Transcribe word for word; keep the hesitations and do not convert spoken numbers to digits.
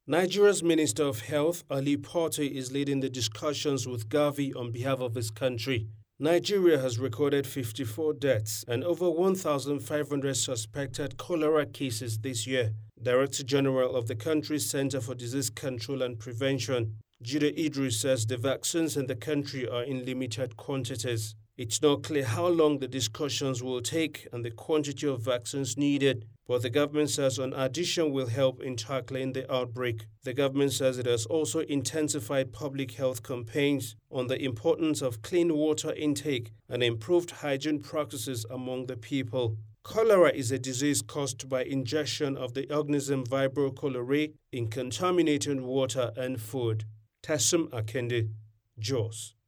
Nigeria's Minister of Health, Ali Porte, is leading the discussions with Gavi on behalf of his country. Nigeria has recorded fifty-four deaths and over one thousand five hundred suspected cholera cases this year. Director General of the country's Center for Disease Control and Prevention, Jide Idris, says the vaccines in the country are in limited quantities. It's not clear how long the discussions will take and the quantity of vaccines needed, but the government says an addition will help in tackling the outbreak. The government says it has also intensified public health campaigns on the importance of clean water intake and improved hygiene practices among the people. Cholera is a disease caused by ingestion of the organism Vibrio cholerae in contaminated water and food. Tassim Akende, Jos.